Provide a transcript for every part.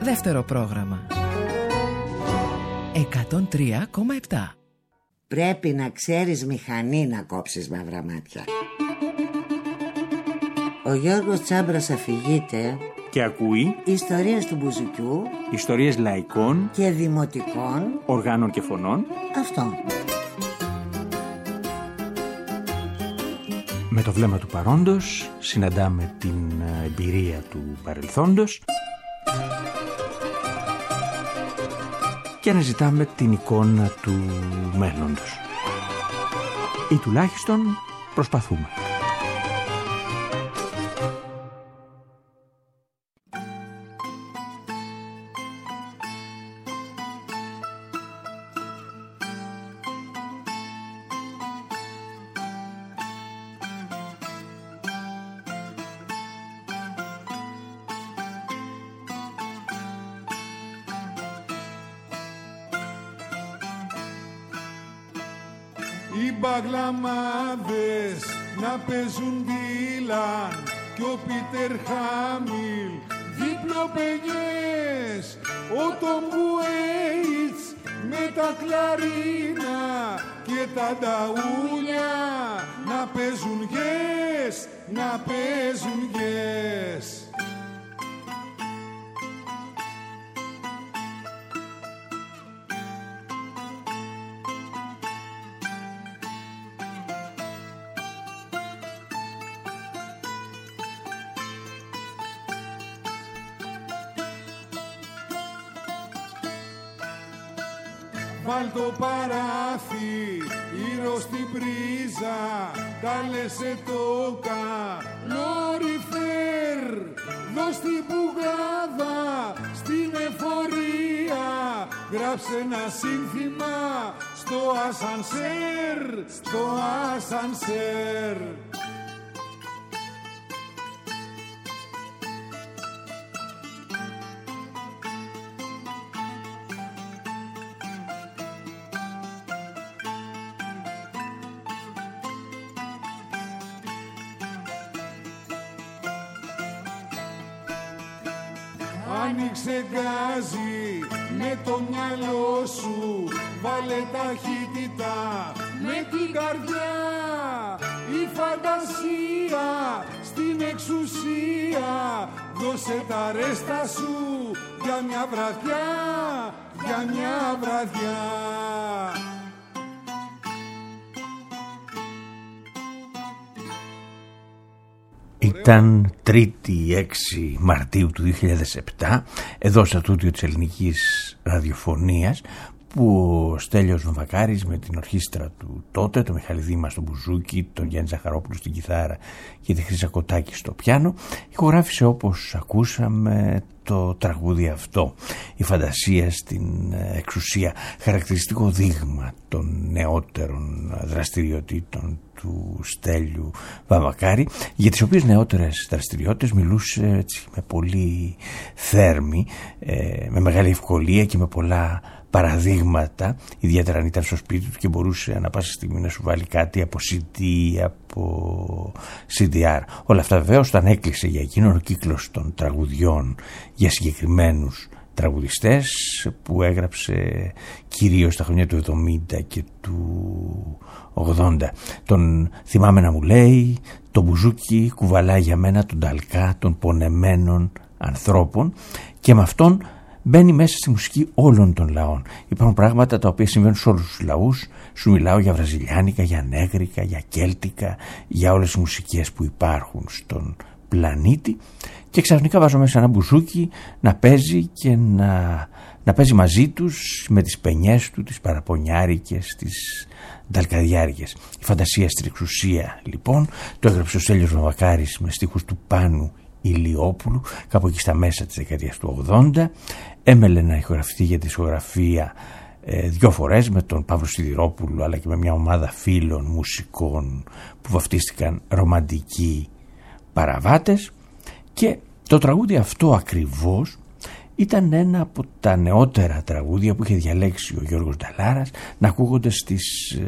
Δεύτερο πρόγραμμα 103,7. Πρέπει να ξέρεις μηχανή να κόψεις μαύρα μάτια. Ο Γιώργος Τσάμπρας αφηγείται και ακούει ιστορίες του Μπουζουκιού, ιστορίες λαϊκών και δημοτικών οργάνων και φωνών. Αυτό. Με το βλέμμα του παρόντος συναντάμε την εμπειρία του παρελθόντος και αναζητάμε την εικόνα του μέλλοντος. Ή τουλάχιστον προσπαθούμε. Οι μπαγλαμάδες να παίζουν Ντίλαν κι ο Πίτερ Χάμιλ διπλοπενιές, ο Τόμ Γουέιτς με τα κλαρίνα και τα νταούλια να παίζουν yes, να παίζουν yes. Βάλ το παράθι, ήρω στην πρίζα, κάλεσε το καλόριφερ. Δώσ' την πουγάδα στην εφορία, γράψε ένα σύνθημα στο ασανσέρ, στο ασανσέρ. Άνοιξε γκάζι με το μυαλό σου, βάλε ταχύτητα με την καρδιά. Η φαντασία στην εξουσία, δώσε τα ρέστα σου για μια βραδιά, για μια βραδιά. Ήταν 3η 6 Μαρτίου του 2007, εδώ στα στούντιο της Ελληνικής Ραδιοφωνίας, που ο Στέλιος Νοβακάρης με την ορχήστρα του τότε, το Μιχάλη Δήμα στο μπουζούκι, τον Γιάννη Ζαχαρόπουλο στην κιθάρα και τη Χρύσα Κοτάκη στο πιάνο, ηχογράφησε, όπως ακούσαμε, το τραγούδι αυτό, η φαντασία στην εξουσία, χαρακτηριστικό δείγμα των νεότερων δραστηριοτήτων του Στέλιου Βαμβακάρη, για τις οποίες νεότερες δραστηριότητες μιλούσε έτσι, με πολύ θέρμη, με μεγάλη ευκολία και με πολλά παραδείγματα, ιδιαίτερα αν ήταν στο σπίτι του και μπορούσε ανά πάσα στιγμή να σου βάλει κάτι από CD, από CDR. Όλα αυτά βεβαίως όταν έκλεισε για εκείνον ο κύκλος των τραγουδιών για συγκεκριμένους τραγουδιστές που έγραψε κυρίως στα χρόνια του 70 και του 80. Τον θυμάμαι να μου λέει, το μπουζούκι κουβαλάει για μένα τον ταλκά των πονεμένων ανθρώπων, και με αυτόν μπαίνει μέσα στη μουσική όλων των λαών. Υπάρχουν πράγματα τα οποία συμβαίνουν σε όλους τους λαούς. Σου μιλάω για βραζιλιάνικα, για νέγρικα, για κέλτικα, για όλες τις μουσικές που υπάρχουν στον πλανήτη, και ξαφνικά βάζω μέσα ένα μπουζούκι να παίζει και να παίζει μαζί τους με τις πενιές του, τις παραπονιάρικες, τις νταλκαδιάρικες. Η φαντασία στην εξουσία, λοιπόν, το έγραψε ο Στέλιος Νοβακάρης με στίχους του Πάνου Ηλιόπουλου κάπου εκεί στα μέσα της δεκαετίας του 80. Έμελε να ηχογραφηθεί για τη δισκογραφία 2 φορές με τον Παύλο Σιδηρόπουλο, αλλά και με μια ομάδα φίλων μουσικών που βαφτίστηκαν Ρομαντικοί Παραβάτες, και το τραγούδι αυτό ακριβώς ήταν ένα από τα νεότερα τραγούδια που είχε διαλέξει ο Γιώργος Νταλάρας να ακούγονται στις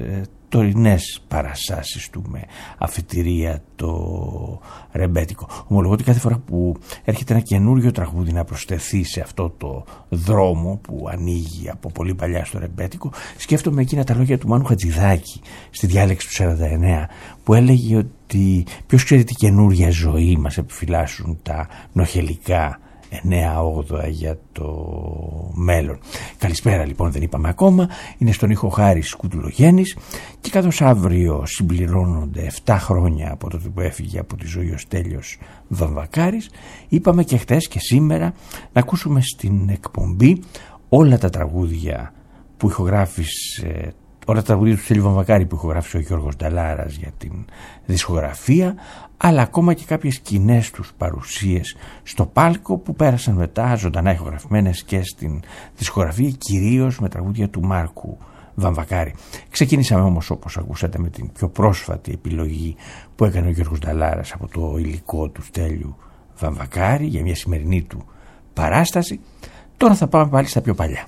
τωρινές παραστάσεις του με αφετηρία το ρεμπέτικο. Ομολογώ ότι κάθε φορά που έρχεται ένα καινούριο τραγούδι να προσθεθεί σε αυτό το δρόμο που ανοίγει από πολύ παλιά στο ρεμπέτικο, σκέφτομαι εκείνα τα λόγια του Μάνου Χατζηδάκη στη διάλεξη του 49, που έλεγε ότι ποιος ξέρει τι καινούρια ζωή μας επιφυλάσσουν τα νοχελικά 9-8 για το μέλλον. Καλησπέρα λοιπόν, δεν είπαμε ακόμα. Είναι στον ήχο Χάρης Κουτουλογέννης, και καθώς αύριο συμπληρώνονται 7 χρόνια από τότε που έφυγε από τη ζωή ο Στέλιος Βαμβακάρης, είπαμε και χτες και σήμερα να ακούσουμε στην εκπομπή όλα τα τραγούδια που ηχογράφησε, όλα τα τραγούδια του Στέλιου Βαμβακάρη που ηχογράφησε ο Γιώργος Νταλάρας για την δισκογραφία, αλλά ακόμα και κάποιες σκηνές τους παρουσίες στο πάλκο που πέρασαν μετά ζωντανά ηχογραφημένες και στην δισκογραφία, κυρίως με τραγούδια του Μάρκου Βαμβακάρη. Ξεκίνησαμε όμως, όπως ακούσατε, με την πιο πρόσφατη επιλογή που έκανε ο Γιώργος Νταλάρας από το υλικό του Στέλιου Βαμβακάρη για μια σημερινή του παράσταση. Τώρα θα πάμε πάλι στα πιο παλιά.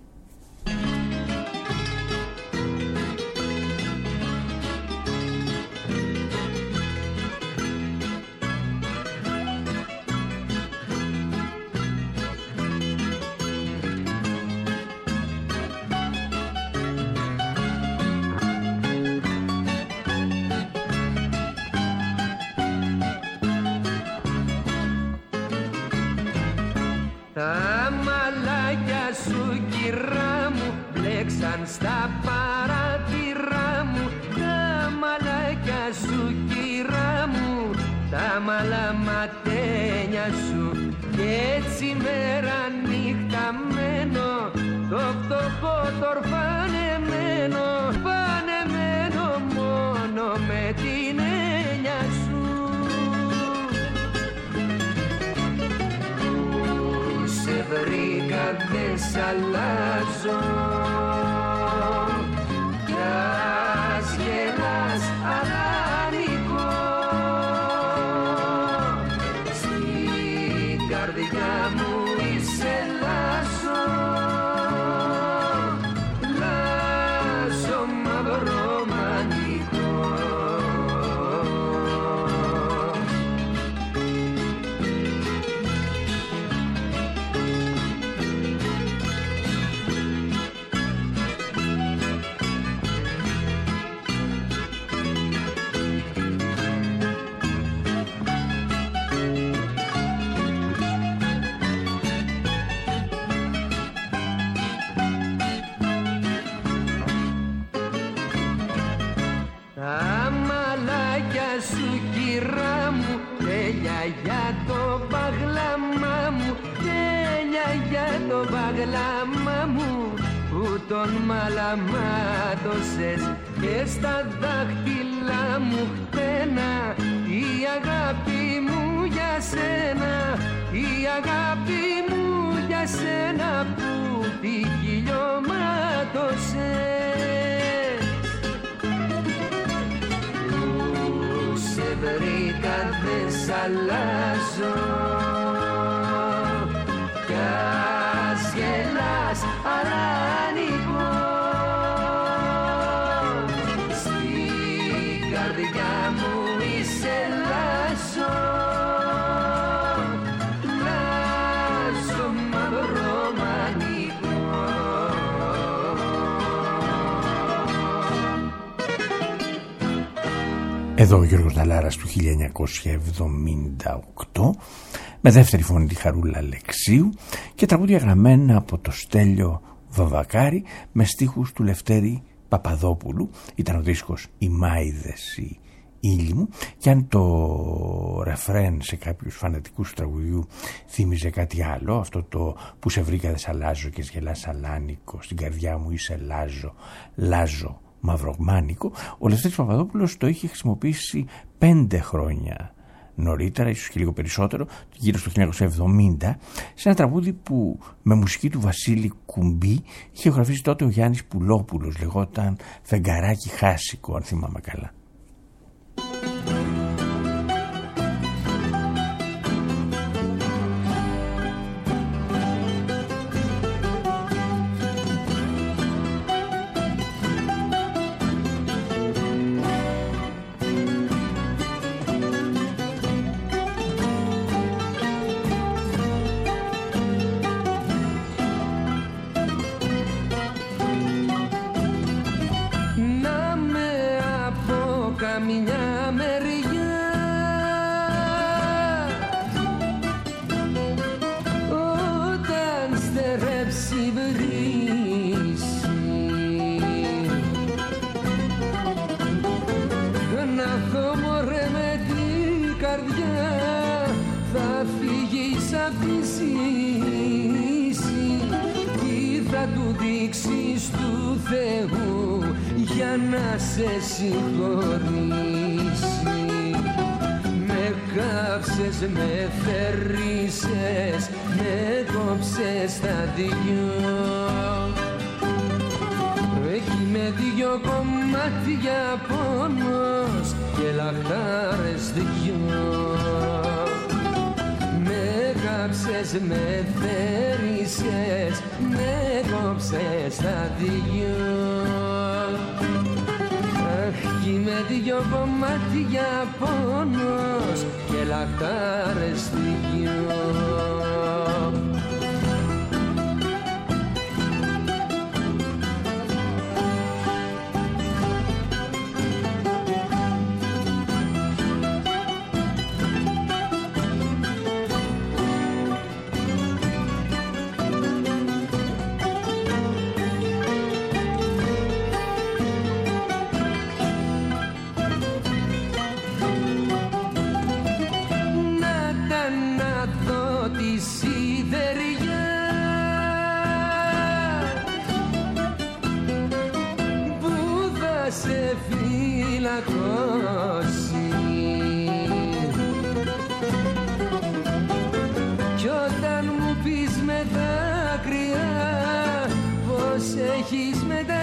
Στα παράθυρά μου τα μαλάκια σου, κυρά μου, τα μαλαματένια σου, και έτσι μέρα νύχτα μένω το φτωχό το ορφανεμένο, πανεμένο μόνο με την έννοια σου. Που σε βρήκα δεν σ' αλλάζω, για το παγλάμα μου, τέλεια για το παγλάμα μου, που τον μαλαμάτωσες και στα δάχτυλά μου χτένα, η αγάπη μου για σένα, η αγάπη μου για σένα που τη χιλιομάτωσες. Σε βρήκα δεν σ' αλλάζω, κι ας γελάς αράνικο, στην καρδιά μου είσαι λάζω, λάζω μαύρο μανικό. Εδώ ο Γιώργος Νταλάρας του 1978, με δεύτερη φωνή τη Χαρούλα Αλεξίου, και τραγούδια γραμμένα από το Στέλιο Βαμβακάρη με στίχους του Λευτέρη Παπαδόπουλου. Ήταν ο δίσκος «Οι Μάηδες, οι ήλιοι μου», και αν το ρεφρέν σε κάποιους φανατικούς του τραγουδιού θύμιζε κάτι άλλο, αυτό το «Που σε βρήκα δε σ' αλλάζω και σγελάς αλάνικο, στην καρδιά μου είσαι λάζω, λάζω μαυρογμάνικο», ο Λευτέρης Παπαδόπουλος το είχε χρησιμοποιήσει 5 χρόνια νωρίτερα, ίσως και λίγο περισσότερο, γύρω στο 1970, σε ένα τραγούδι που με μουσική του Βασίλη Κουμπί είχε γραφήσει τότε ο Γιάννης Πουλόπουλος. Λεγόταν «Φεγγαράκι χάσικο», αν θυμάμαι καλά. ζήσει, τι θα του δείξεις του Θεού για να σε συγχωρήσει. Με κάψες, με θερίσες, με κόψες τα δυο. Έχει με δυο κομμάτια πόνος και λαχτάρες δυο. Με κάψες, με θερίσες, με κόψες τα δυο. Αχ, με δυο κομμάτια πόνος και λαχτάρες δυο. Κι όταν μου πεις με δάκρυα πως έχεις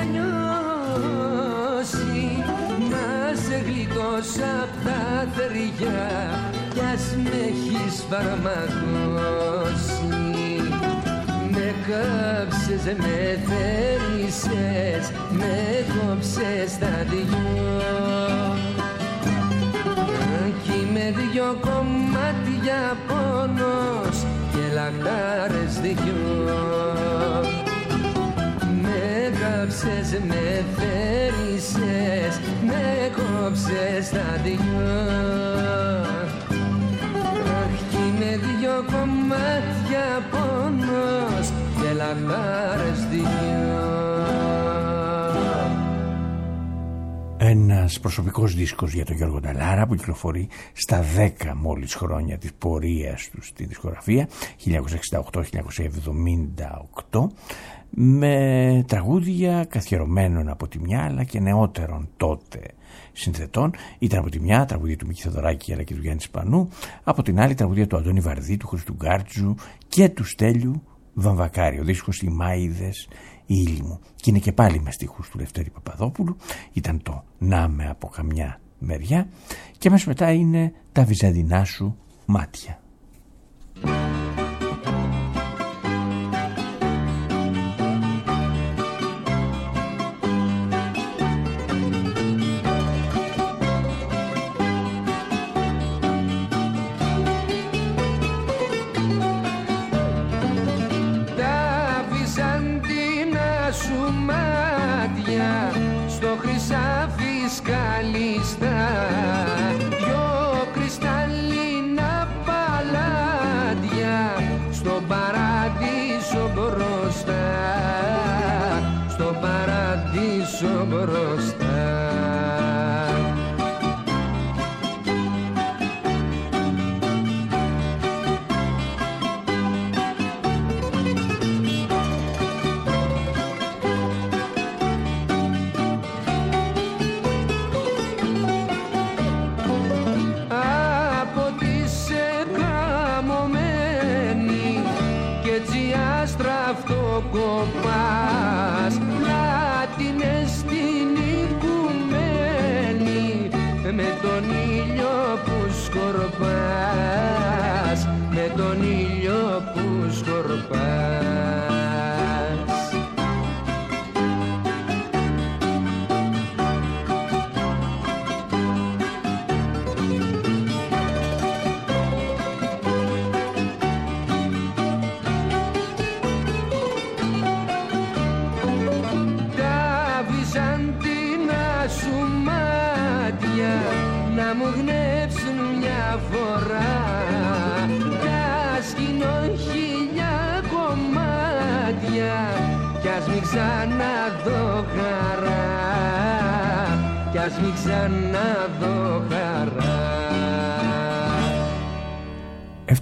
μετανιώσει, να σε γλιτώσω απ' τα θεριά κι ας με έχεις φαρμακώσει. Με κάψες, με θερίσες, με κόψες τα δυο. Κι με δυο κομμάτια πόνος και λαχτάρες δυο. Με κάψες, με θερίσες, με κόψες τα δυο. Κι με δυο κομμάτια πόνος και λαχτάρες δυο. Ένας προσωπικός δίσκος για τον Γιώργο Νταλάρα που κυκλοφορεί στα 10 μόλις χρόνια της πορείας του στη δισκογραφία, 1968-1978, με τραγούδια καθιερωμένων από τη μια αλλά και νεότερων τότε συνθετών. Ήταν από τη μια τραγούδια του Μίκη Θεοδωράκη αλλά και του Γιάννη Σπανού, από την άλλη τραγούδια του Αντώνη Βαρδί, του Χριστού Γκάρτζου και του Στέλιου Βαμβακάρη. Ο δίσκος «Οι Μάηδες ήλι μου», και είναι και πάλι με στίχους του Λευτέρη Παπαδόπουλου. Ήταν το «Να με από καμιά μεριά» και αμέσως μετά είναι «Τα βυζαντινά σου μάτια».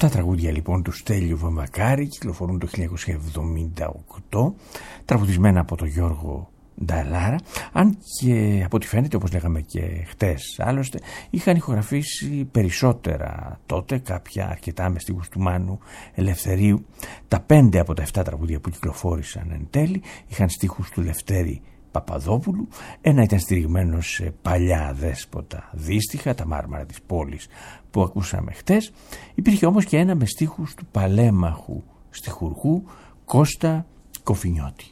7 τραγούδια λοιπόν του Στέλιου Βαμβακάρη κυκλοφορούν το 1978, τραγουδισμένα από τον Γιώργο Νταλάρα, αν και από ό,τι φαίνεται, όπως λέγαμε και χτες άλλωστε, είχαν ηχογραφήσει περισσότερα τότε, κάποια αρκετά με στίχους του Μάνου Ελευθερίου. Τα 5 από τα 7 τραγούδια που κυκλοφόρησαν εν τέλει είχαν στίχους του Λευτέρη Παπαδόπουλου, ένα ήταν στηριγμένο σε παλιά δέσποτα δύστιχα, τα Μάρμαρα της πόλης που ακούσαμε χτες. Υπήρχε όμως και ένα με στίχους του παλέμαχου στιχουργού Κώστα Κοφινιώτη.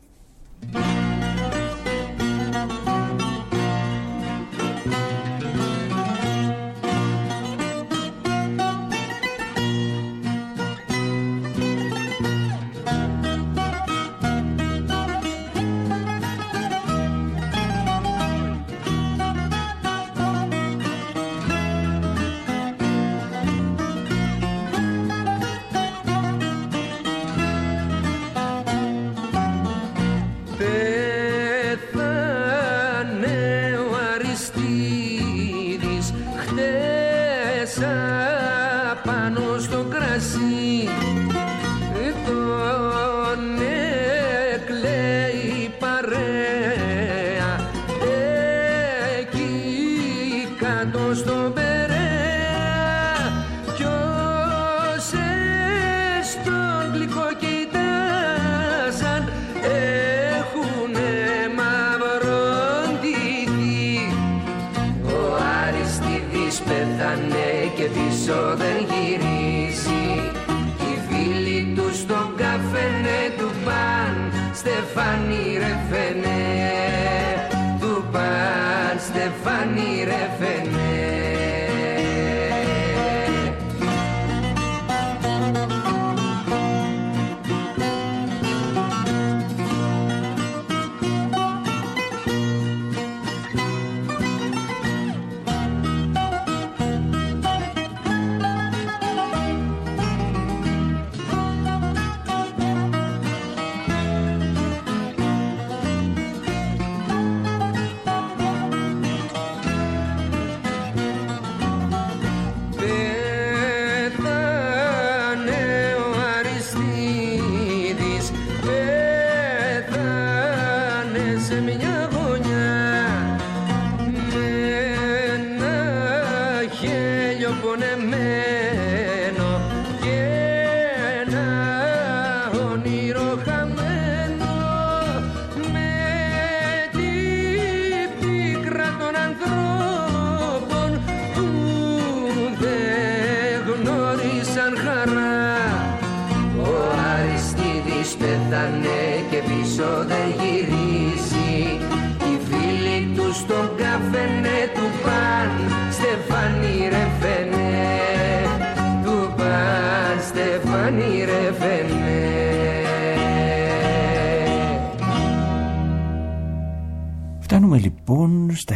Φτάνουμε λοιπόν στα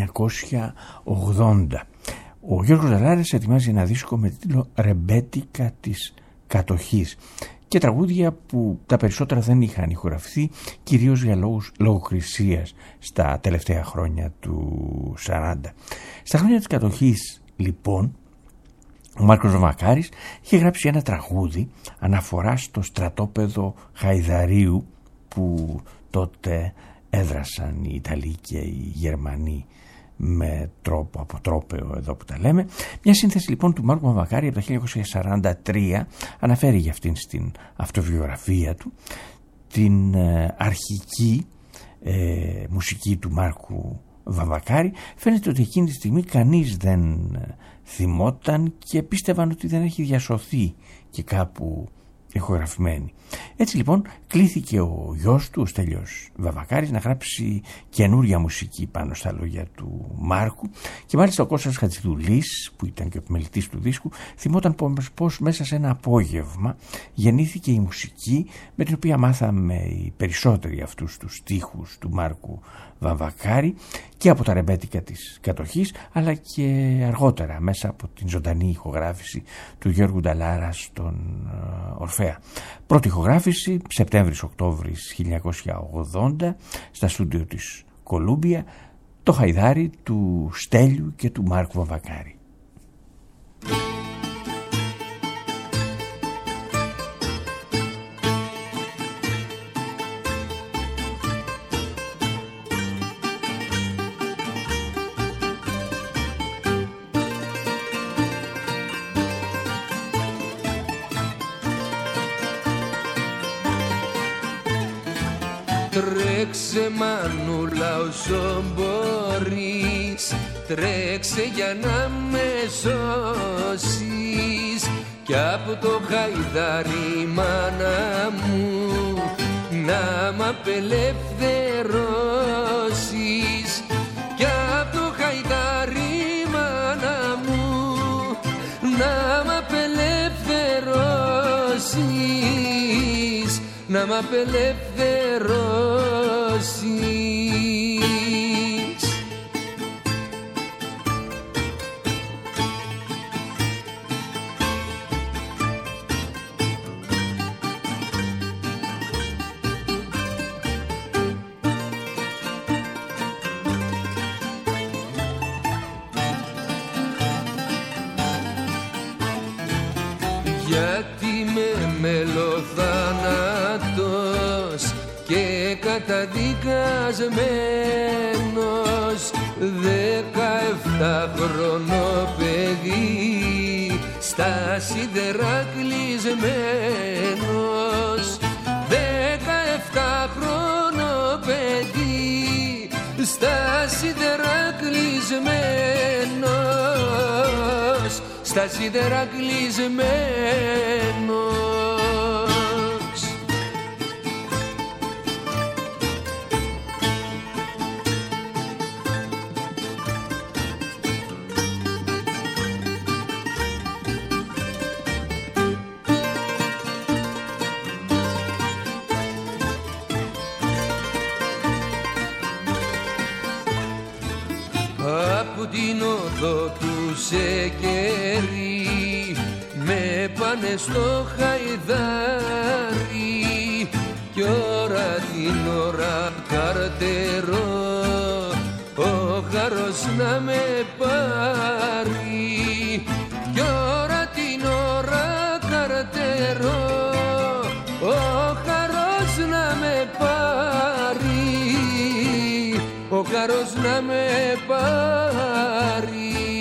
1980. Ο Γιώργος Νταλάρας ετοιμάζει ένα δίσκο με τίτλο «Ρεμπέτικα της κατοχής» και τραγούδια που τα περισσότερα δεν είχαν ηχογραφηθεί, κυρίως για λόγους λογοκρισίας στα τελευταία χρόνια του 40. Στα χρόνια της κατοχής λοιπόν ο Μάρκος Βαμβακάρης είχε γράψει ένα τραγούδι αναφορά στο στρατόπεδο Χαϊδαρίου που τότε έδρασαν οι Ιταλοί και οι Γερμανοί με τρόπο αποτρόπαιο εδώ που τα λέμε. Μια σύνθεση λοιπόν του Μάρκου Βαμβακάρη από το 1943 αναφέρει για αυτήν στην αυτοβιογραφία του την αρχική μουσική του Μάρκου Βαμβακάρη. Φαίνεται ότι εκείνη τη στιγμή κανείς δεν θυμόταν και πίστευαν ότι δεν έχει διασωθεί και κάπου ηχογραφημένη. Έτσι λοιπόν κλήθηκε ο γιος του, ο Στέλιος Βαμβακάρης, να γράψει καινούρια μουσική πάνω στα λόγια του Μάρκου και μάλιστα ο Κώστας Χατζηδουλής, που ήταν και ο επιμελητής του δίσκου, θυμόταν πως μέσα σε ένα απόγευμα γεννήθηκε η μουσική με την οποία μάθαμε οι περισσότεροι αυτούς τους στίχους του Μάρκου Βαμβακάρη και από τα ρεμπέτικα της κατοχής, αλλά και αργότερα μέσα από την ζωντανή ηχογράφηση του Γιώργου Νταλάρα στον Ορφέα. Πρώτη ηχογράφηση Σεπτέμβρης-Οκτώβρης 1980 στα στούντιο της Κολούμπια, το Χαϊδάρι του Στέλιου και του Μάρκου Βαμβακάρη. Τρέξε μανούλα όσο μπορείς, τρέξε για να με σώσεις. Κι από το χαϊδάρι μάνα μου να μ' απελευθερώσεις. Κι από το χαϊδάρι μάνα μου να μ' απελευθερώσεις, να μ' απελευθερώσεις. Γιατί με μελοθάνατος και καταδικασμένος 17χρονο παιδί στα σίδερα κλεισμένος. 17χρονο παιδί στα σίδερα κλεισμένος, στα σίδερα κλεισμένος. Από την οδό του Σεκερί με πάνε στο χαϊδάρι. Κι ώρα την ώρα καρτερώ ο χαρός να με πάρει. Κι ώρα την ώρα καρτερώ ο χαρός να με πάρει, ο χαρός να με πάρει.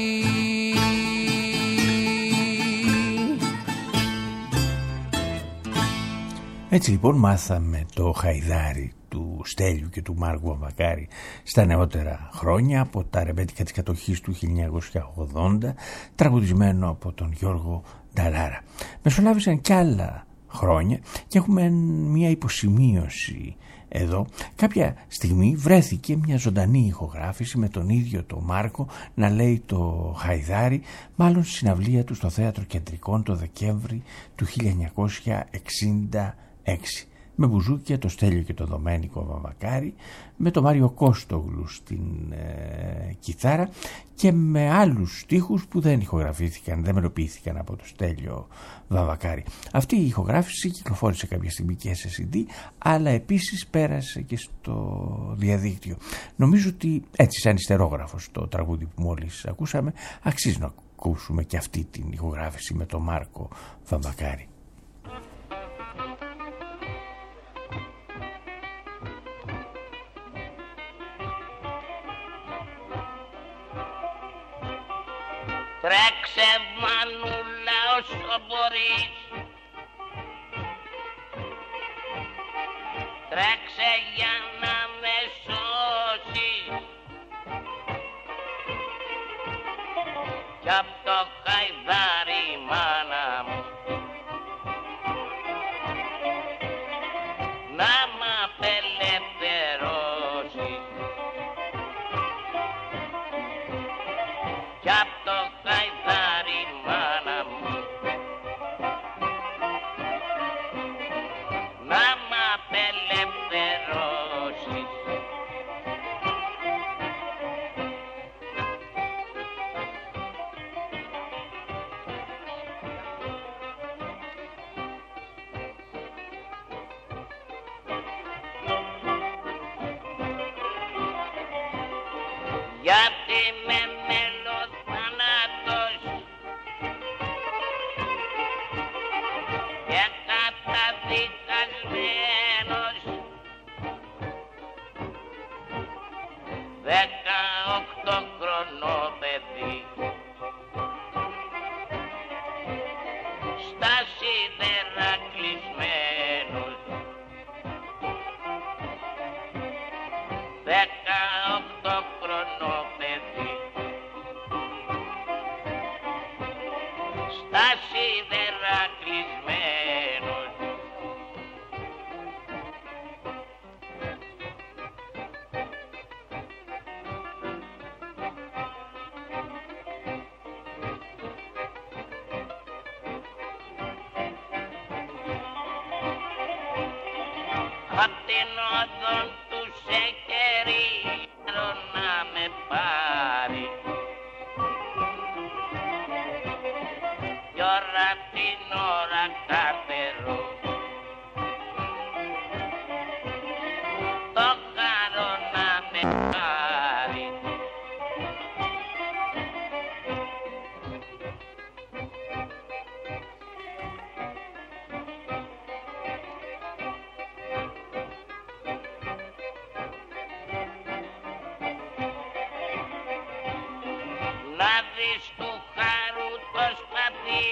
Έτσι λοιπόν μάθαμε το χαϊδάρι του Στέλιου και του Μάρκου Βαμβακάρη στα νεότερα χρόνια από τα ρεμπέτικα της κατοχής του 1980, τραγουδισμένο από τον Γιώργο Νταλάρα. Μεσολάβησαν κι άλλα χρόνια και έχουμε μια υποσημείωση εδώ. Κάποια στιγμή βρέθηκε μια ζωντανή ηχογράφηση με τον ίδιο το Μάρκο να λέει το χαϊδάρι, μάλλον στη συναυλία του στο Θέατρο Κεντρικών το Δεκέμβρη του 1966, με μπουζούκια, το Στέλιο και το Δομένικο Βαμβακάρη, με το Μάριο Κώστογλου στην κιθάρα και με άλλους στίχους που δεν ηχογραφήθηκαν, δεν μελοποιήθηκαν από το Στέλιο Βαμβακάρη. Αυτή η ηχογράφηση κυκλοφόρησε κάποια στιγμή και σε CD, αλλά επίσης πέρασε και στο διαδίκτυο. Νομίζω ότι έτσι σαν ιστερόγραφος το τραγούδι που μόλις ακούσαμε αξίζει να ακούσουμε και αυτή την ηχογράφηση με τον Μάρκο Βαμβακάρη. Τρέξε μανούλα όσο μπορείς, τρέξε για να με σώσεις. Κι απ' το χαϊδάρι μάνα μου να μ' απελευθερώσεις. Κι απ' το χαϊδάρι μάνα μου να μ' απελευθερώσεις. Γιατί με μελοθάνατος και καταδικασμένος 18χρονο παιδί στα σίδερα κλεισμένος. απ' την οδόν του Σεκερί να με πάρει. Κι ώρα την ώρα καρτερώ το χαρό να με πάρει. Να δεις του χαρού το σπαθί,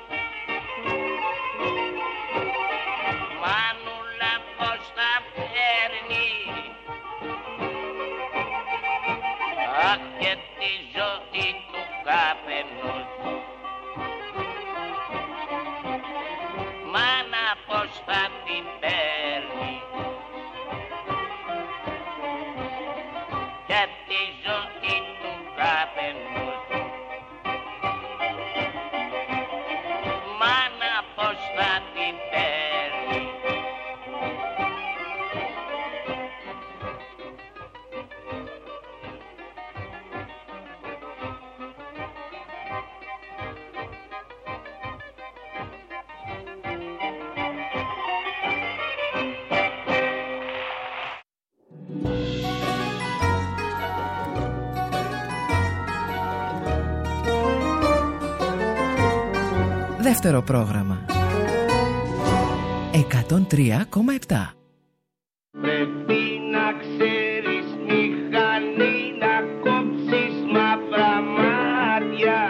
μανούλα πως θα φέρνει. Αχ, και τη ζωή του καπενούς, μάνα πως θα την παίρνει. Και τη ζωή του καπενούς, μάνα πως θα την παίρνει. Δεύτερο πρόγραμμα 103,7. Πρέπει να ξέρεις μηχανή, να κόψεις μαύρα μάτια.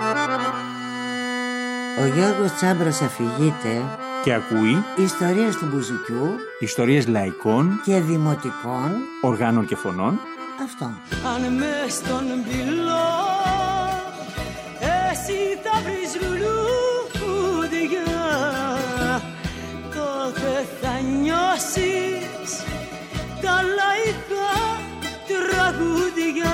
Ο Γιώργος Τσάμπρος αφηγείται Και ακούει ιστορίες του μπουζουκιού ιστορίες λαϊκών, και δημοτικών. οργάνων και φωνών. Αυτό. Αν μες στον πυλό εσύ θα βρεις λουλούδια, τότε θα νιώσεις τα λαϊκά τραγούδια.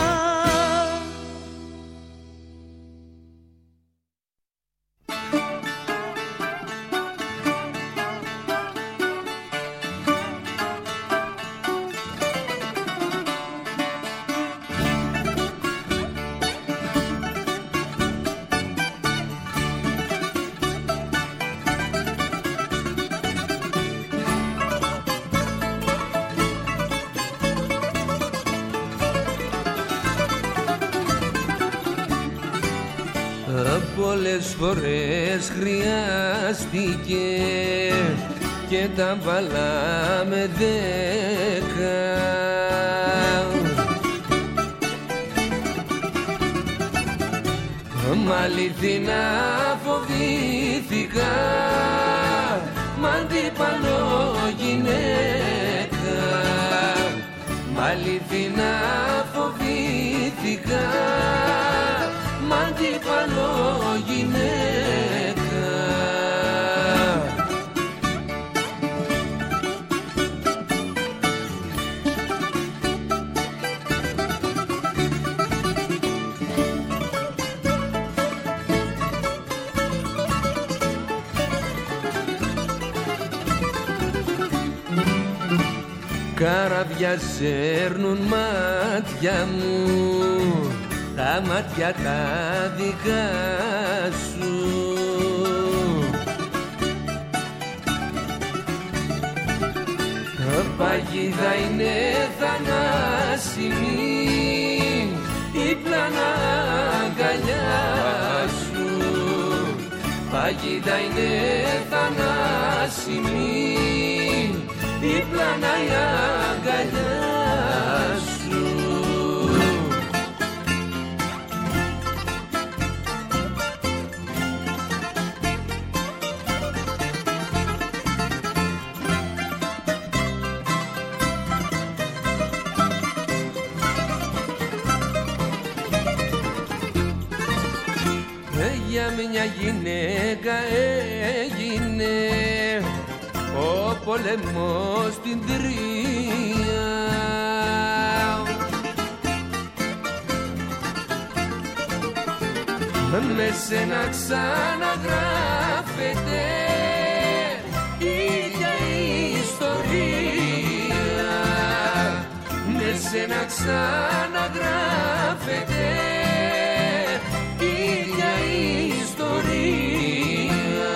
Πολλές φορές χρειάστηκε και τα βάλαμε 10. Μ' αληθινά φοβήθηκα, μ' αντίπαλο γυναίκα. Μ' αληθινά φοβήθηκα, μ' αντίπαλο γυναίκα. Καραβιά σέρνουν μάτια μου, τα μάτια τα δικά σου. Παγίδα είναι θανάσιμη, η πλάνα αγκαλιά σου. Παγίδα είναι θανάσιμη, η πλάνα η αγκαλιά σου. Για μια γυναίκα έγινε ο πολεμός στην Τρία. Με σένα ξαναγράφεται η ίδια ιστορία. ξαναγράφεται η ίδια ιστορία.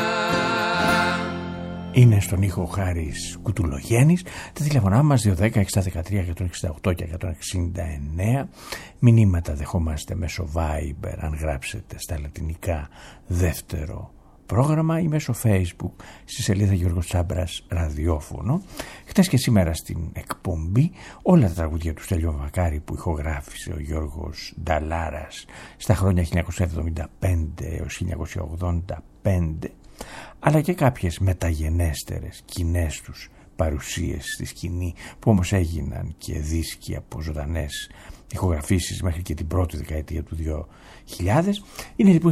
Είναι στον ήχο ο Χάρης Κουτουλογέννης. Τα τηλεφωνά μας 210-613-168 και 169. Μηνύματα δεχόμαστε μέσω Viber αν γράψετε στα λατινικά δεύτερο πρόγραμμα ή μέσω Facebook στη σελίδα Γιώργος Τσάμπρας ραδιόφωνο. Χτες και σήμερα στην εκπομπή όλα τα τραγούδια του Στέλιου Βαμβακάρη που ηχογράφησε ο Γιώργος Νταλάρας στα χρόνια 1975 έως 1985, αλλά και κάποιες μεταγενέστερες κοινές τους παρουσίες στη σκηνή που όμως έγιναν και δίσκοι από ζωντανές ηχογραφήσεις μέχρι και την πρώτη δεκαετία του 2000. Είναι λοιπόν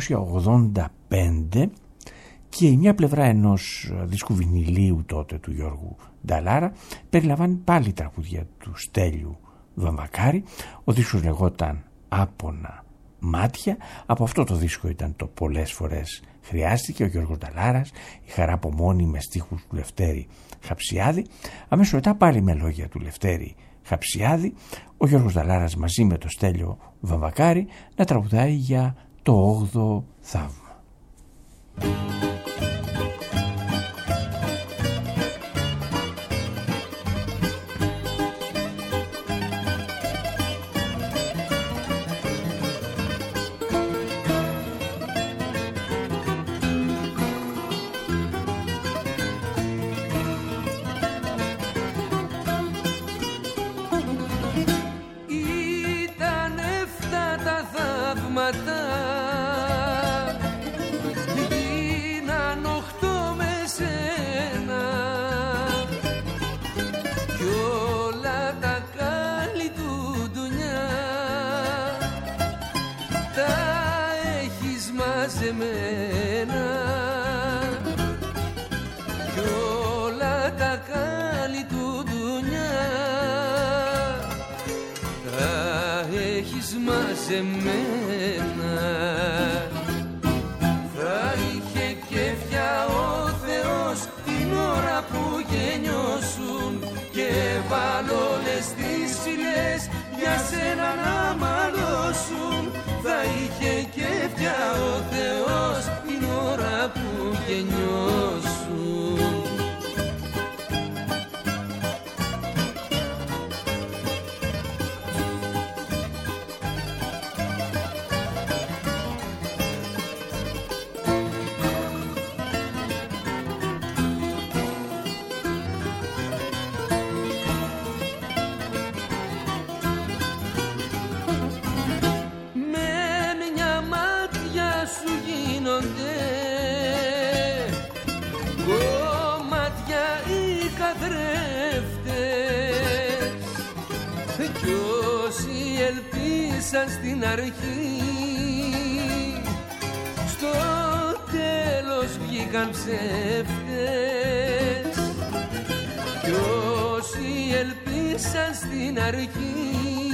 1985 και η μια πλευρά ενός δίσκου βινιλίου τότε του Γιώργου Νταλάρα περιλαμβάνει πάλι τραγούδια του Στέλιου Βαμβακάρη. Ο δίσκος λεγόταν Άπονα Μάτια. Από αυτό το δίσκο ήταν το Πολλές φορές χρειάστηκε, ο Γιώργος Νταλάρας, η Χαρά από μόνη με στίχους του Λευτέρη Χαψιάδη. Αμέσως μετά πάλι με λόγια του Λευτέρη Χαψιάδη, ο Γιώργος Νταλάρας μαζί με το Στέλιο Βαμβακάρη να τραγουδάει για το 8ο θαύμα. Γίναν 8 με σένα κι όλα τα κάλλη του ντουνιά τα έχεις μαζεμένα κι όλα τα κάλλη του ντουνιά τα έχεις μαζεμένα. Θα είχε κέφια ο Θεός την ώρα που γεννιώσουν και βάλolες τις φυλές για σένα να μαλώσουν. Θα είχε κέφια ο Θεός την ώρα που γεννιώσουν. Κομμάτια οι καθρέφτες κι όσοι ελπίσαν στην αρχή στο τέλος βγήκαν ψεύτες κι όσοι ελπίσαν στην αρχή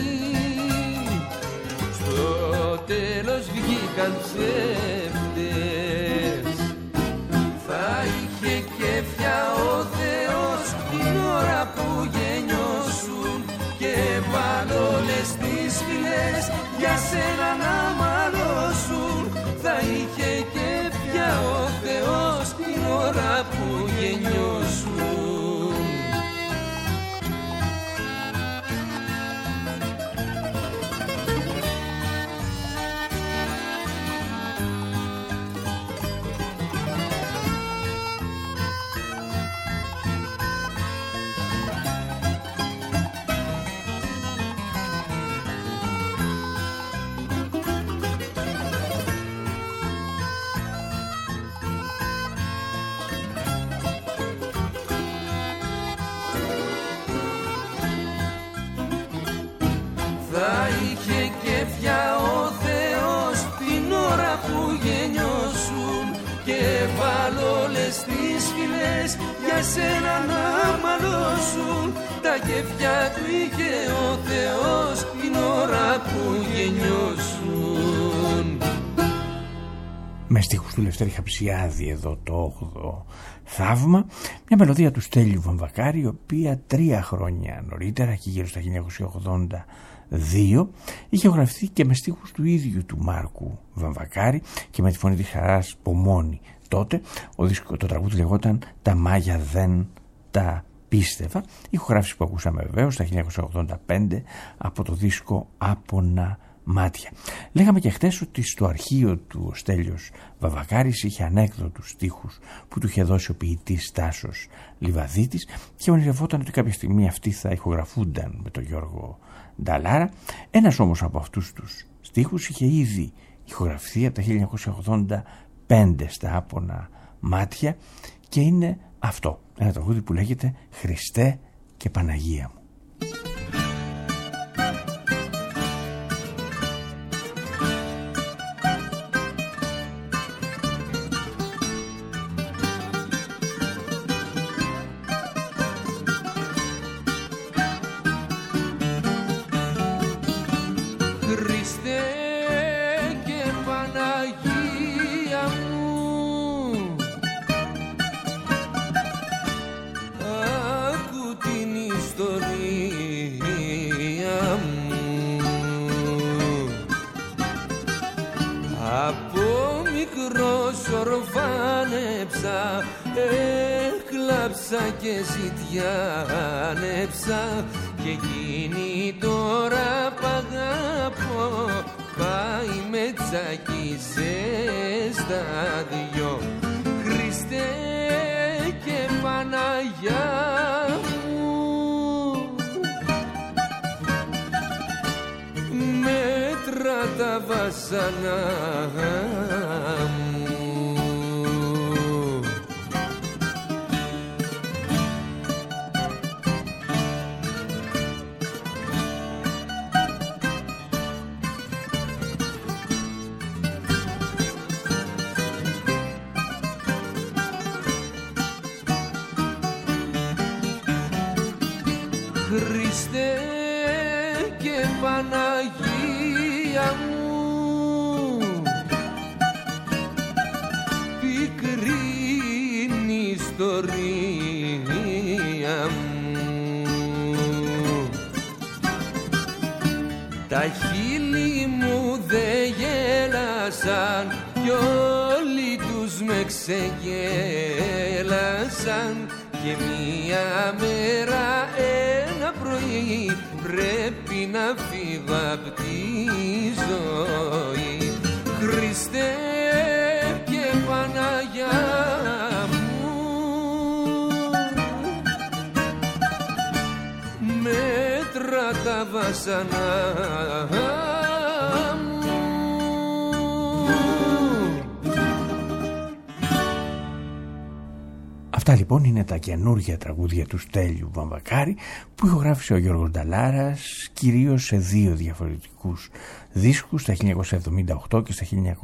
στο τέλος βγήκαν ψεύτες. Θα είχε κέφια ο Θεός την ώρα που γεννιώσουν και βάλolες τις φυλές για σένα να μαλώσουν. Θα είχε κέφια ο Θεός την ώρα που γεννιώσουν. Θα είχε κέφια ο Θεός την ώρα που γεννιώσουν και βάλolες τις φυλές για σένα να μαλώσουν. Τα κέφια του είχε ο Θεός την ώρα που γεννιώσουν. με στίχους του Λευτέρη Χαψιάδη, εδώ το 8ο θαύμα, μια μελωδία του Στέλιου Βαμβακάρη, η οποία 3 χρόνια νωρίτερα και γύρω στα 1982 είχε γραφτεί και με στίχους του ίδιου του Μάρκου Βαμβακάρη και με τη φωνή της Χαράς Πομώνη. Τότε το τραγούδι λεγόταν «Τα μάγια δεν τα πίστευα», ηχογράφηση που ακούσαμε βεβαίως στα 1985 από το δίσκο «Άπονα μάτια». Λέγαμε και χτες ότι στο αρχείο του ο Στέλιος Βαμβακάρης είχε ανέκδοτους στίχους που του είχε δώσει ο ποιητής Τάσος Λιβαδίτης και ονειρευόταν ότι κάποια στιγμή αυτοί θα ηχογραφούνταν με τον Γιώργο Νταλάρα. Ένας όμως από αυτούς τους στίχους είχε ήδη ηχογραφηθεί από τα 1985 στα Άπονα μάτια και είναι αυτό, ένα τραγούδι που λέγεται «Χριστέ και Παναγία μου». Και ζητιάνεψα και εκείνη τώρα π' αγαπώ, πάει με τσακίσε στα δυο. Χριστέ και Παναγιά μου, μέτρα τα βασανά μου. Χριστέ και Παναγία μου, πικρή ιστορία μου. Τα χείλη μου δε γέλασαν κι όλοι τους με ξεγέλασαν και μία μέρα ένα πρωί πρέπει να φύγω απ' τη ζωή. Χριστέ και Παναγιά μου, μέτρα τα βασανά μου. Αυτά λοιπόν είναι τα καινούργια τραγούδια του Στέλιου Βαμβακάρη που ηχογράφησε ο Γιώργος Νταλάρας κυρίως σε 2 διαφορετικούς δίσκους, στα 1978 και στα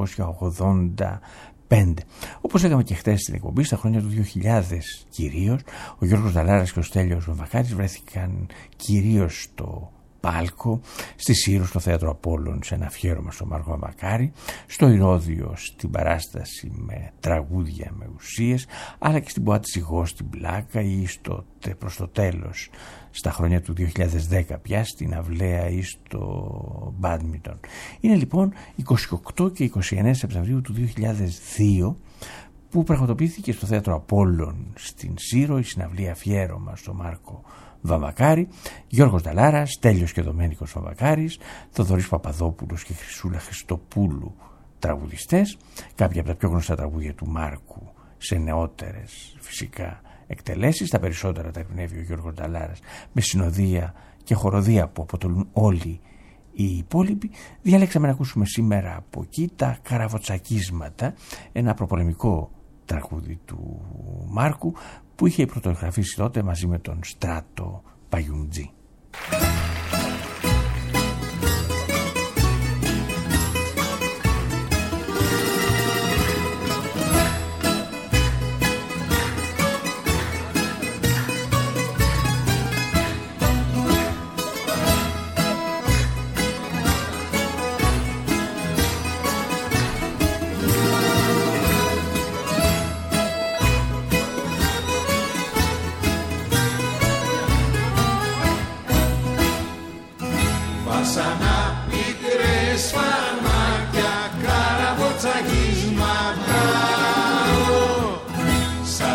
1985. Όπως λέγαμε και χτες στην εκπομπή, στα χρόνια του 2000 κυρίως, ο Γιώργος Νταλάρας και ο Στέλιος Βαμβακάρης βρέθηκαν κυρίως στο Πάλκο, στη Σύρο, στο Θέατρο Απόλλων, σε ένα αφιέρωμα στο Μάρκο Βαμβακάρη, στο Ηρώδειο στην παράσταση με τραγούδια με ουσίες, αλλά και στην Ποάτη Ζυγό στην Πλάκα ή προς το τέλος, στα χρόνια του 2010 πια, στην Αυλαία ή στο Μπάντμιντον. Είναι λοιπόν 28 και 29 Σεπτεμβρίου του 2002 που πραγματοποιήθηκε στο Θέατρο Απόλλων στην Σύρο η συναυλία αφιέρωμα στο Μάρκο Βαμβακάρη. Γιώργος Νταλάρας, Στέλιος και Δομένικος Βαμβακάρης, Θοδωρής Παπαδόπουλος και Χρυσούλα Χριστοπούλου τραγουδιστές. Κάποια από τα πιο γνωστά τραγούδια του Μάρκου σε νεότερες φυσικά εκτελέσεις. Τα περισσότερα τα ερμηνεύει ο Γιώργος Νταλάρας με συνοδεία και χοροδία που αποτελούν όλοι οι υπόλοιποι. Διαλέξαμε να ακούσουμε σήμερα από εκεί τα Καραβοτσακίσματα, ένα προπολεμικό τραγούδι του Μάρκου που είχε πρωτογραφήσει τότε μαζί με τον Στράτο Παγιουντζή.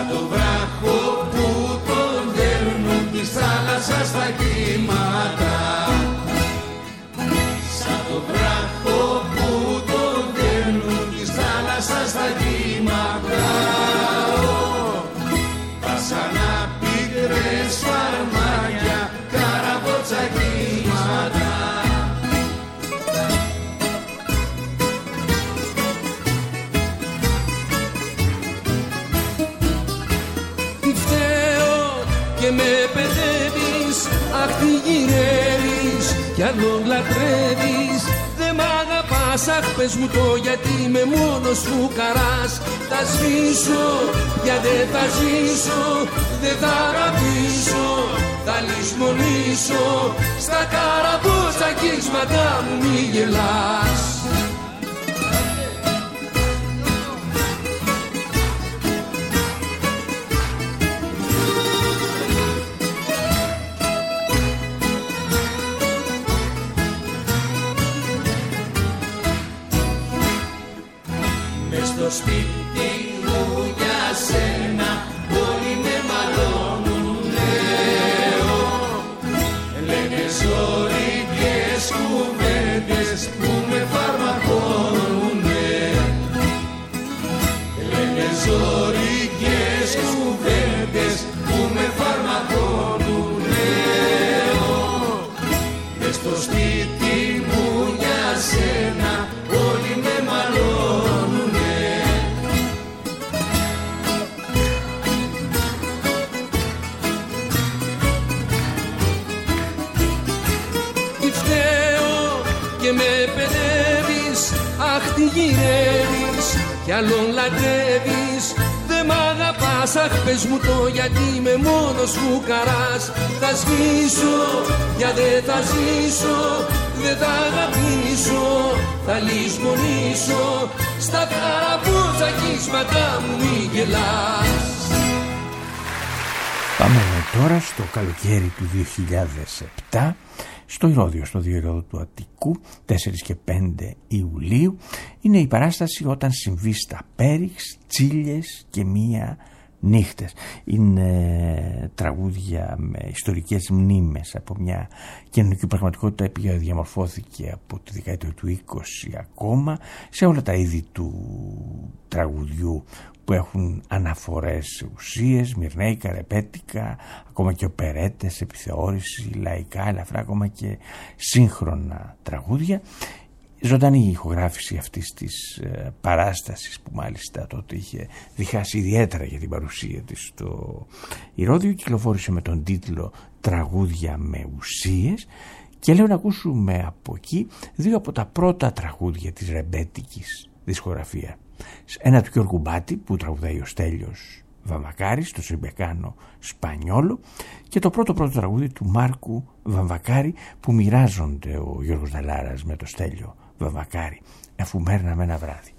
το βράχο που τον δέρνουν της θάλασσας στα κύματα. Σαν το βράχο που τον δέρνουν της θάλασσας στα κύματα. Πάσανα πίκρες φαρμάκια, καραβότσα κύματα. Και με παιδεύεις, αχ τι γυρεύεις κι άλλον λατρεύεις. Δε μ' αγαπάς, αχ πες μου το γιατί είμαι μόνος φουκαράς. Θα σβήσω, για δεν θα ζήσω, δεν θα αγαπήσω, θα λησμονήσω. Στα καραμπότσακίσματα μου μη γελάς. Στο σπίτι μου για σένα όλοι με μαλώνουνε. Λένε ζωρικές κουβέντες που με φαρμακώνουνε. Λένε ζωρικές κουβέντες που με φαρμακώνουνε. Μες στο σπίτι μου για σένα όλοι με μαλώνουνε. Και με παιδεύεις, αχ τι γυρεύεις κι άλλον λατρεύεις. Δε μ' αγαπάς, αχ πες μου το γιατί είμαι μόνος φουκαράς. Θα σβήσω, για δεν θα ζήσω, δεν θα αγαπήσω, θα λησμονήσω. Στα καραμπότσακίσματα μου μη γελάς. Πάμε τώρα στο καλοκαίρι του 2007 στο Ηρώδειο, στο Διοικητικό του Αττικού, 4 και 5 Ιουλίου. Είναι η παράσταση «Όταν συμβεί στα Πέριξ, Τσίλιες και μία νύχτες». Είναι τραγούδια με ιστορικές μνήμες από μια κοινωνική πραγματικότητα που διαμορφώθηκε από τη δεκαετία του 20 ακόμα σε όλα τα είδη του τραγουδιού που έχουν αναφορές σε ουσίες, μυρναίικα, ρεπέτικα, ακόμα και οπερέτες, επιθεώρηση, λαϊκά, ελαφρά, ακόμα και σύγχρονα τραγούδια. Ζωντανή ηχογράφηση αυτής της παράστασης που μάλιστα τότε είχε διχάσει ιδιαίτερα για την παρουσία της στο Ηρώδειο, κυκλοφόρησε με τον τίτλο «Τραγούδια με ουσίες». Και λέω να ακούσουμε από εκεί δύο από τα πρώτα τραγούδια της ρεμπέτικης δισκογραφία. Ένα του Γιώργου Μπάτη που τραγουδάει ο Στέλιος Βαμβακάρης, το Σεμπεκάνο Σπανιόλο, και το πρώτο τραγούδι του Μάρκου Βαμβακάρη που μοιράζονται ο Γιώργος Δαλάρας με το Στέλιο Βαμβακάρη, «Αφού μέρναμε ένα βράδυ».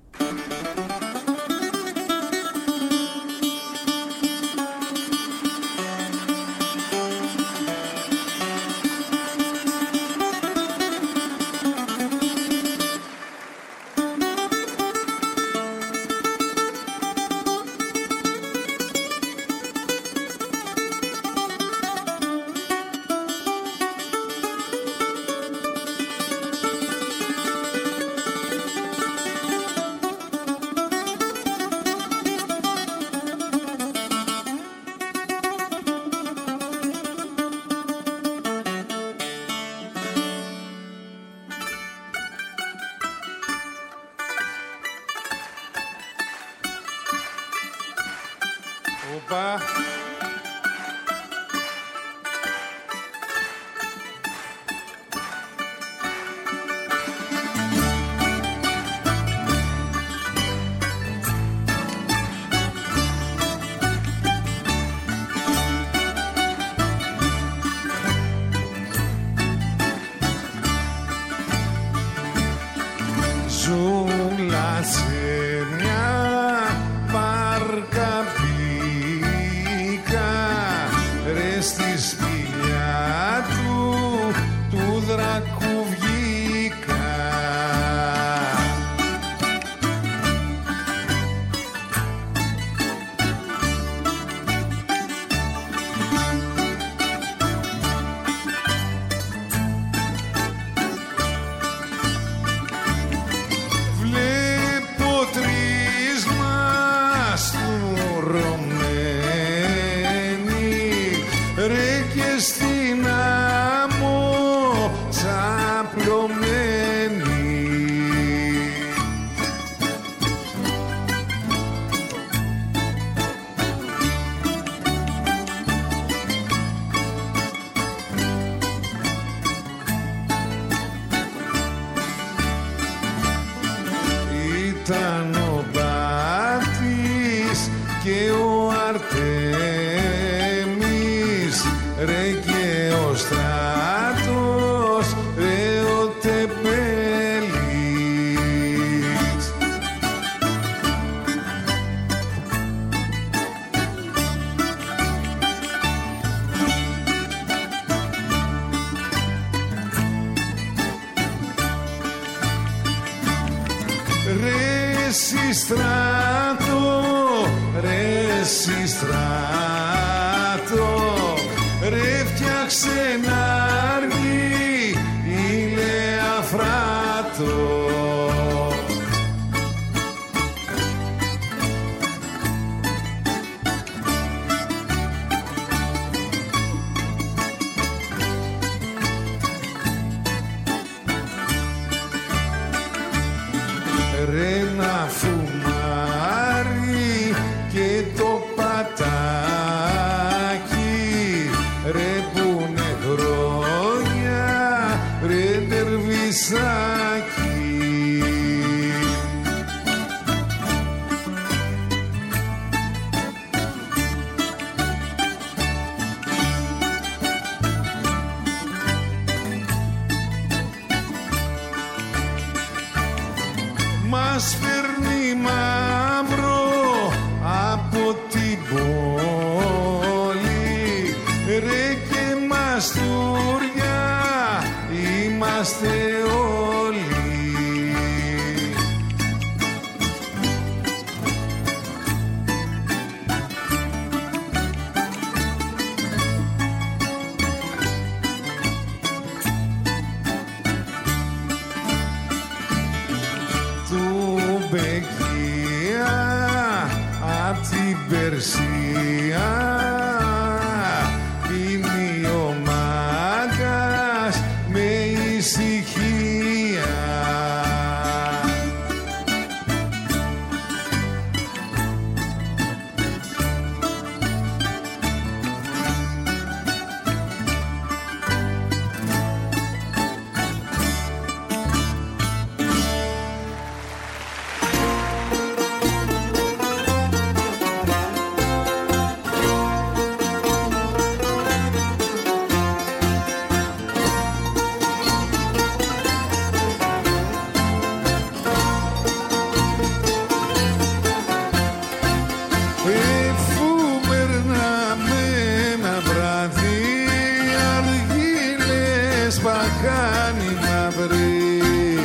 Ζούλα σε μια βάρκα μπήκα Αρτέμις ρε και ο στράτος ρε ο τεμπέλης. Ρε εσύ στράτο, ρε εσύ στράτο, ρε φτιάξε να αργεί ηλεαφράτο. Ρε να φουμάρει και το πατάκι, ρε πουνε χρόνια, ρε ντερβισάκι. Μας φέρνει μαύρο από την πόλη, ρε και μαστούρια είμαστε όλοι. Μπεκία απ' την Περσία πίνει ο μάγκας με ησυχία. Κάνει να βρει.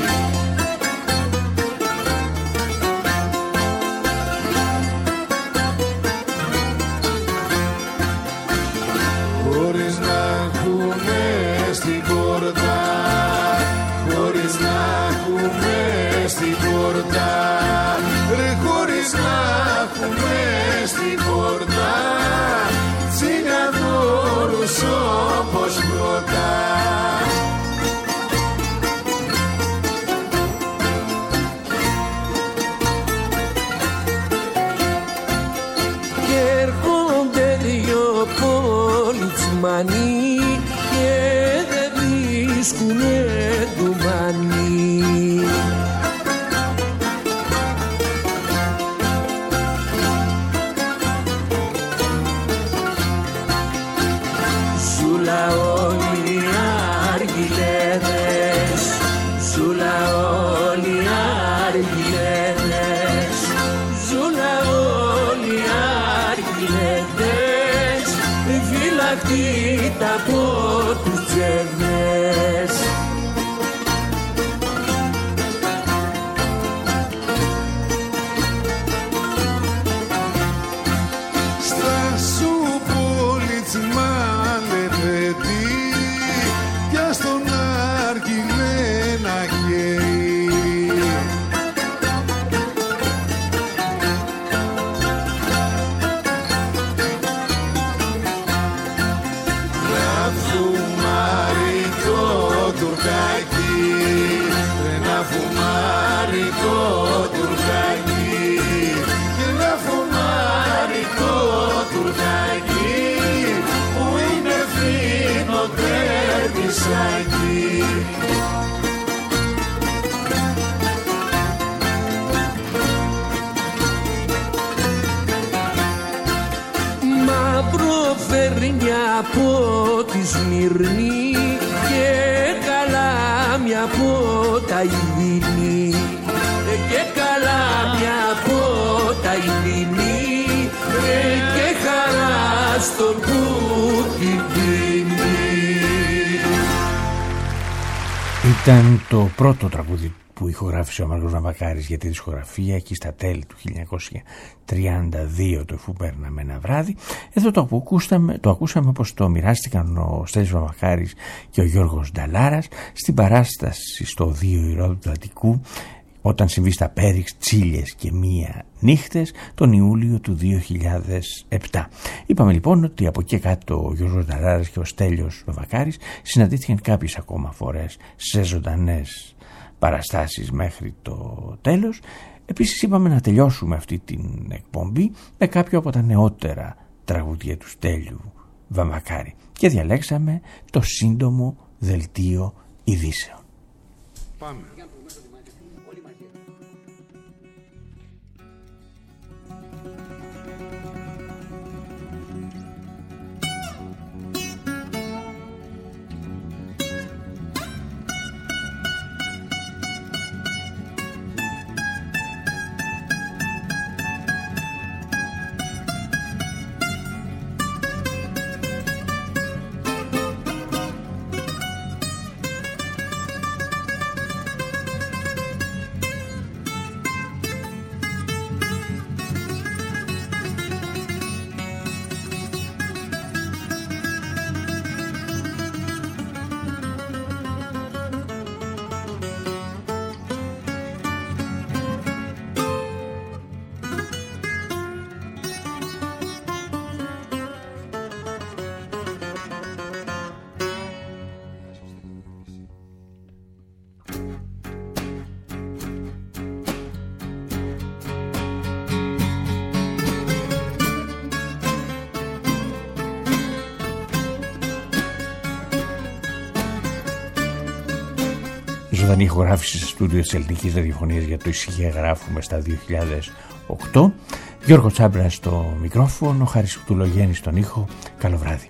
Χωρίς να έχουμε στην πόρτα, χωρίς να έχουμε στην πόρτα, ρε χωρίς να έχουμε στην πόρτα, τσιγαδόρους όπως πρώτα. Πολιτσμανοί και δεν βρίσκουνε ντουμανί. Σούλα όλοι αργιλέδες, σούλα όλοι αργιλέδες, σούλα όλοι αργιλέδες, φυλακτήτα από τους τσεβές. Στάσου Πολιτσμά λεπετή κι ας τον άργιλε να καίει. Να φουμάρει το τουρκάκι, να φουμάρει το τουρκάκι, και να φουμάρει το τουρκάκι που είναι φίνο κρέμισάκι. παίρνει από τη Σμύρνη και καλάμια από τα Ιδίνη, και καλάμια από τα Ιδίνη, και χαρά στον που την δίνει. Ήταν το πρώτο τραγούδι που ηχογράφησε ο Μάρκος Ναβακάρης για τη δισκογραφία εκεί στα τέλη του 1932, το «Εφού παίρναμε ένα βράδυ». Εδώ το ακούσαμε όπως το μοιράστηκαν ο Στέλιος Ναβακάρης και ο Γιώργος Νταλάρας στην παράσταση στο Οδείο Ηρώδου του Αττικού, όταν συμβεί στα Πέριξ, Τσίλιες και μία νύχτες τον Ιούλιο του 2007. Είπαμε λοιπόν ότι από εκεί κάτω ο Γιώργος Νταλάρας και ο Στέλιος Ναβακάρης συναντήθηκαν κάποιες ακόμα φορές σε ζωντανές παραστάσεις μέχρι το τέλος. Επίσης είπαμε να τελειώσουμε αυτή την εκπομπή με κάποιο από τα νεότερα τραγούδια του Στέλιου Βαμβακάρη και διαλέξαμε το σύντομο δελτίο ειδήσεων. Πάμε. Ζωντανή ηχογράφηση σε στούντιο της Ελληνικής Ραδιοφωνίας για το «Ησυχία γράφουμε» στα 2008. Γιώργο Τσάμπρα στο μικρόφωνο, Χάρης Κουτουλογέννης στον ήχο. Καλό βράδυ.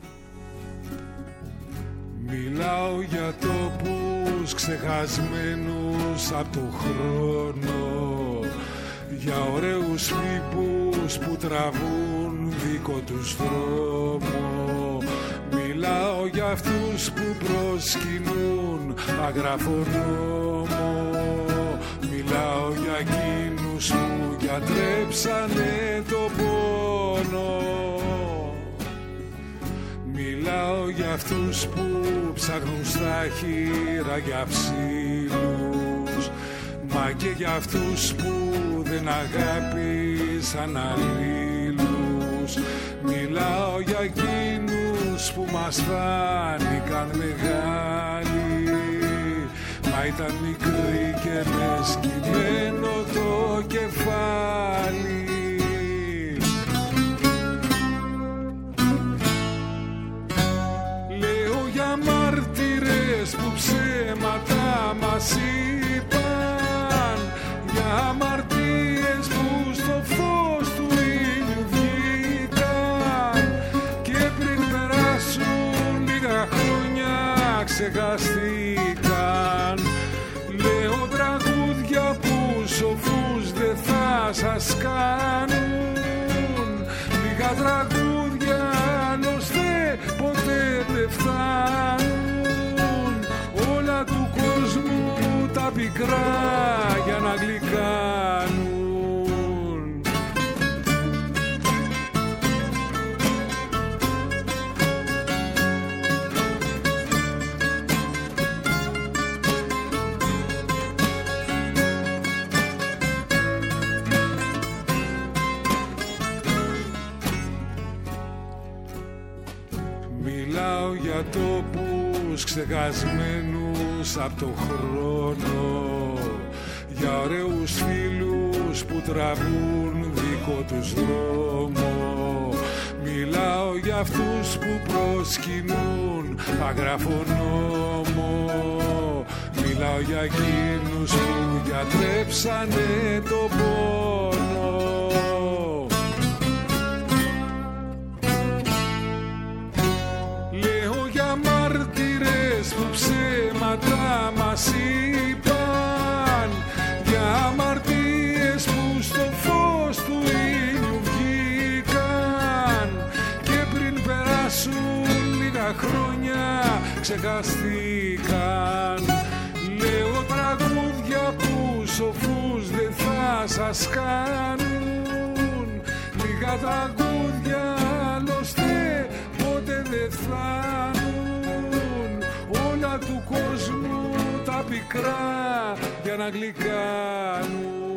Μιλάω για τόπους ξεχασμένους από το χρόνο, για ωραίους φοίπους που τραβούν δικό τους δρόμο. Μιλάω για αυτούς που προσκυνούν αγραφονόμο. Μιλάω για εκείνους που γιατρέψανε το πόνο. Μιλάω για αυτούς που ψάχνουν στα χείρα για ψήλους, μα και για αυτούς που δεν αγάπησαν αλλήλους. Μιλάω για εκείνους που μας φάνηκαν μεγάλοι, μα ήταν μικροί και με σκυμμένο το κεφάλι. Λέω για μάρτυρες που ψέματα μας είπαν, για αμαρτίες που στο φως του ήλιου βγήκαν και πριν περάσουν λίγα χρόνια ξεχαστήκαν. Λέω τραγούδια που σοφούς δεν θα σας κάνουν, λίγα τραγούδια άλλωστε ποτέ δεν φτάνουν, όλα του κόσμου τα πικρά για να γλυκάνουν. Μιλάω για τόπους ξεχασμένους από το χρόνο, για ωραίους φίλους που τραβούν δικό τους δρόμο. Μιλάω για αυτούς που προσκυνούν αγραφονόμο. Μιλάω για εκείνους που γιατρέψανε το πόνο. χρόνια ξεχαστήκαν. Λέω τραγούδια που σοφούς δεν θα σας κάνουν. Λίγα τραγούδια άλλωστε ποτέ δεν φτάνουν. Όλα του κόσμου τα πικρά για να γλυκάνουν.